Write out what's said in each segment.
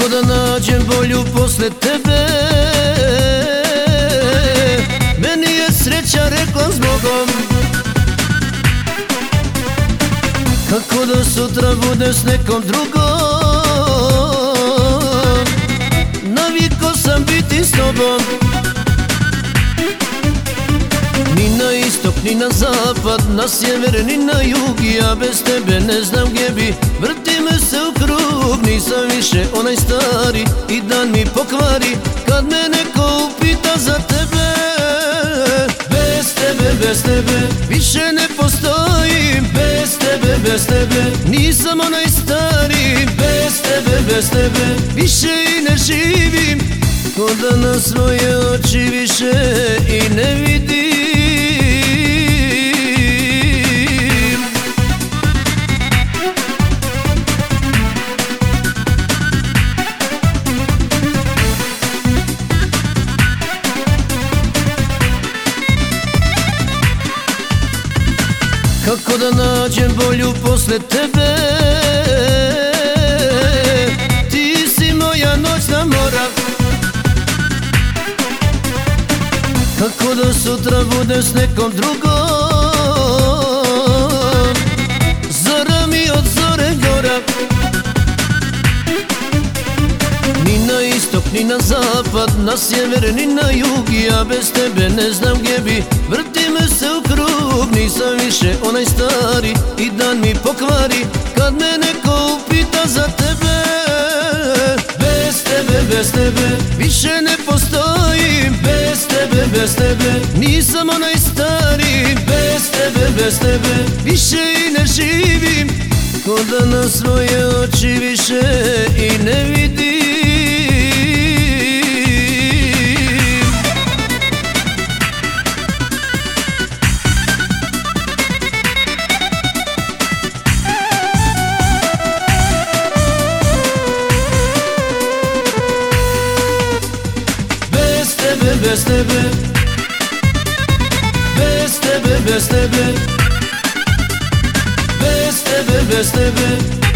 Kako da nađem bolju posle tebe? Meni je sreća, rekla zbogom. Kako da sutra bude s nekom drugom? Naviko sam biti s tobom. Ni na istok, ni na zapad, na sjever, ni na jug. Ja bez tebe ne znam gdje bi. Vrti me se u krug, nisam više onaj stari. I dan mi pokvari kad me neko upita za tebe. Bez tebe više ne postojim. Bez tebe nisam onaj stari. Bez tebe više i ne živim. Ko da na svoje oči više i ne vidim. Kako da nađem bolju posle tebe? Ti si moja noćna mora. Kako da sutra bude s nekom drugom? Zora mi od zore gora. Ni na istok, ni na zapad, na sjever, ni na jug. Ja bez tebe ne znam gdje bi. Vrti me se u krug, nisam više onaj stari. I dan mi pokvari kad me neko upita za tebe. Bez tebe više ne postojim. Bez tebe nisam onaj stari. Bez tebe više i ne živim. Ko da na svoje oči više i ne vidim. Bez tebe, bez tebe, bez tebe, bez tebe, bez tebe,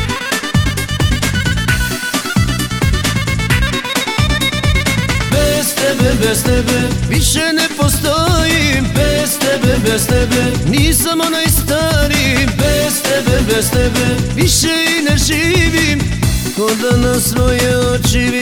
bez tebe, bez tebe više ne postojim. Bez tebe nisam onaj stari. Bez tebe više i ne živim. Ko da na svoje oči